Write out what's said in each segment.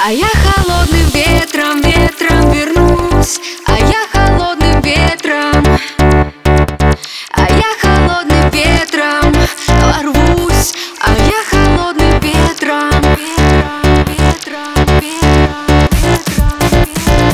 А я холодным ветром, ветром вернусь. А я холодным ветром, а я холодным ветром ворвусь. А я холодным ветром, ветром, ветром, ветром,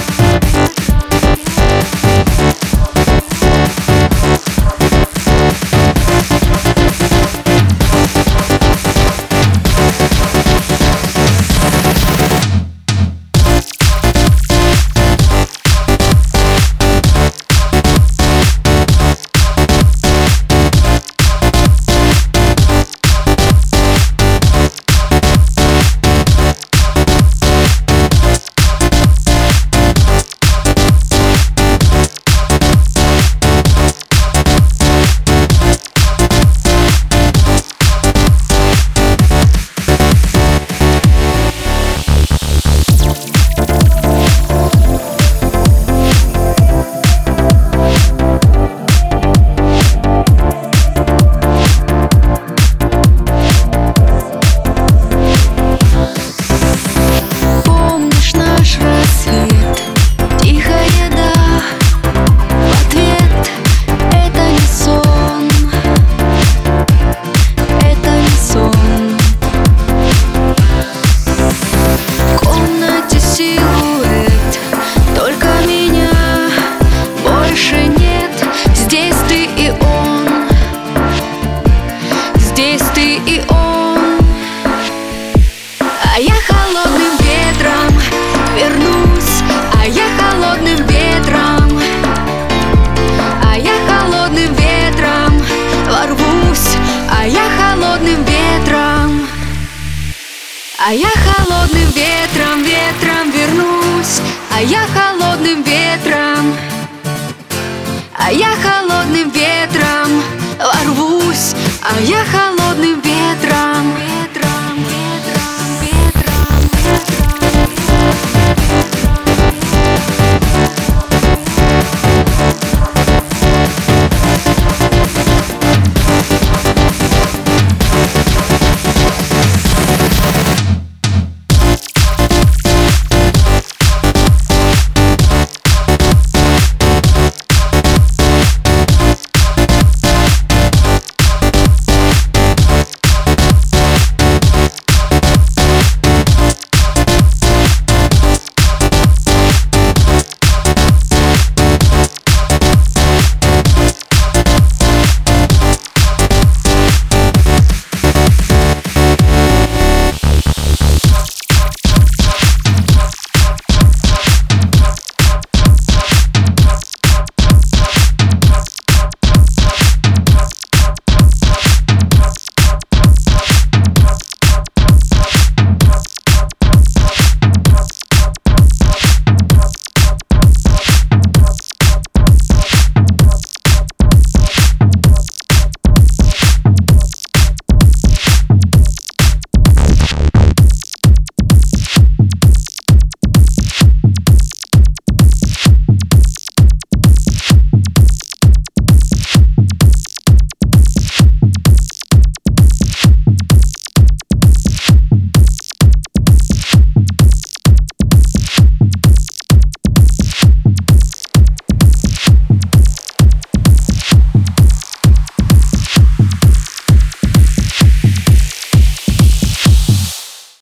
и он. А я холодным ветром вернусь. А я холодным ветром, а я холодным ветром ворвусь. А я холодным ветром, а я холодным ветром, ветром вернусь. А я холодным ветром, а я холодным ветром ворвусь. А я холодным